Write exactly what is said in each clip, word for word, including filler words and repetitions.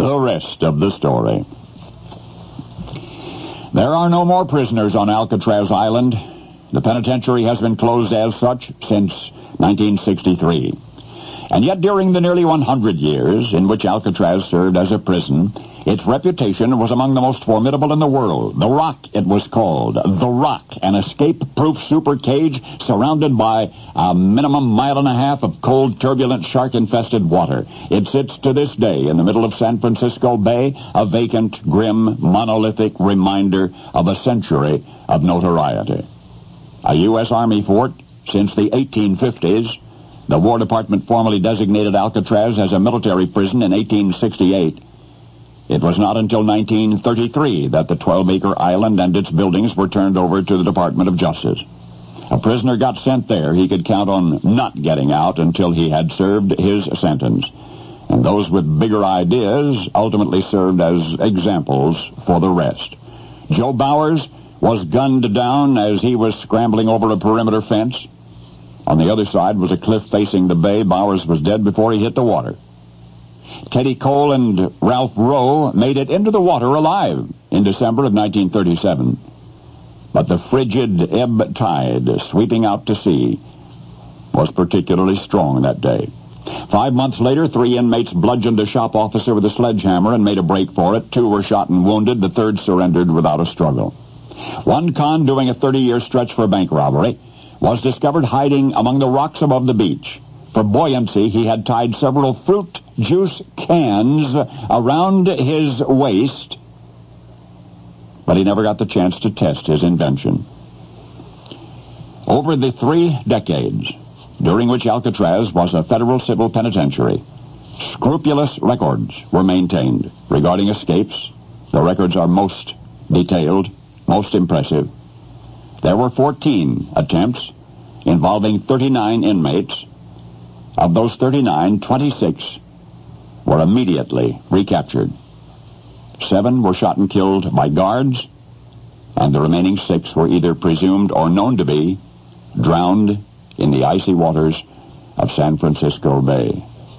The rest of the story. There are no more prisoners on Alcatraz Island. The penitentiary has been closed as such since nineteen sixty-three. And yet during the nearly one hundred years in which Alcatraz served as a prison, its reputation was among the most formidable in the world. The Rock, it was called. The Rock, an escape-proof super cage surrounded by a minimum mile and a half of cold, turbulent, shark-infested water. It sits to this day in the middle of San Francisco Bay, a vacant, grim, monolithic reminder of a century of notoriety. A U S Army fort since the eighteen fifties. The War Department formally designated Alcatraz as a military prison in eighteen sixty-eight. It was not until nineteen thirty-three that the twelve-acre island and its buildings were turned over to the Department of Justice. A prisoner got sent there. He could count on not getting out until he had served his sentence. And those with bigger ideas ultimately served as examples for the rest. Joe Bowers was gunned down as he was scrambling over a perimeter fence. On the other side was a cliff facing the bay. Bowers was dead before he hit the water. Teddy Cole and Ralph Rowe made it into the water alive in December of nineteen thirty-seven. But the frigid ebb tide sweeping out to sea was particularly strong that day. Five months later, three inmates bludgeoned a shop officer with a sledgehammer and made a break for it. Two were shot and wounded. The third surrendered without a struggle. One con doing a thirty-year stretch for bank robbery was discovered hiding among the rocks above the beach. For buoyancy, he had tied several fruit juice cans around his waist, but he never got the chance to test his invention. Over the three decades during which Alcatraz was a federal civil penitentiary, scrupulous records were maintained regarding escapes. The records are most detailed, most impressive. There were fourteen attempts involving thirty-nine inmates. Of those thirty-nine, twenty-six were immediately recaptured. Seven were shot and killed by guards, and the remaining six were either presumed or known to be drowned in the icy waters of San Francisco Bay.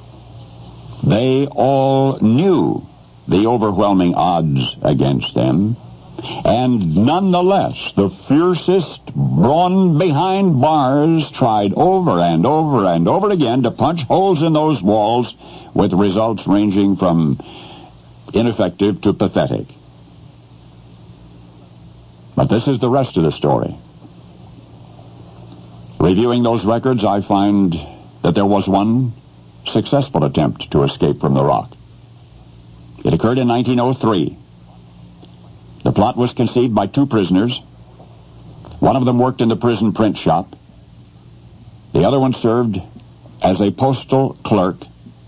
They all knew the overwhelming odds against them, and nonetheless, the fiercest brawn behind bars tried over and over and over again to punch holes in those walls, with results ranging from ineffective to pathetic. But this is the rest of the story. Reviewing those records, I find that there was one successful attempt to escape from the Rock. It occurred in nineteen oh three. The plot was conceived by two prisoners. One of them worked in the prison print shop. The other one served as a postal clerk.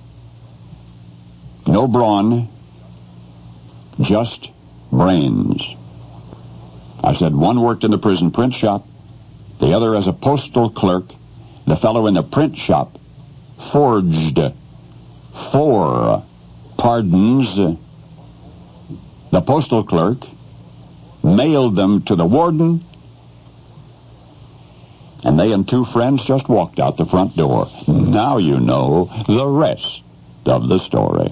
No brawn, just brains. I said one worked in the prison print shop, the other as a postal clerk. The fellow in the print shop forged four pardons. The postal clerk mailed them to the warden, and they and two friends just walked out the front door. Now you know the rest of the story.